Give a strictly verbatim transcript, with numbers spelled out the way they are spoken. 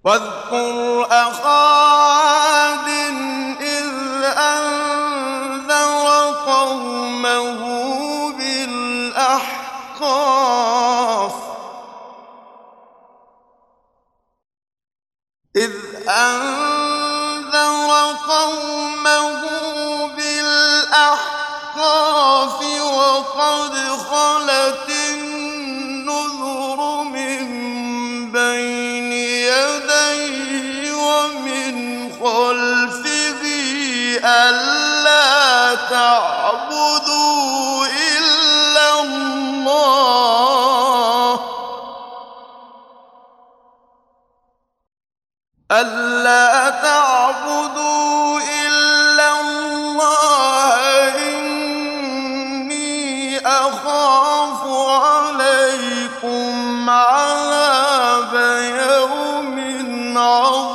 واذكر أخا عاد إذ أنذر قومه بالأحقاف إذ أنذر قومه بالأحقاف وقد خلت النذر من بين يديه ومن خلفه ألا تعبدوا إلا الله ألا تعبدوا إلا الله إني أخاف عليكم عذاب يوم عظيم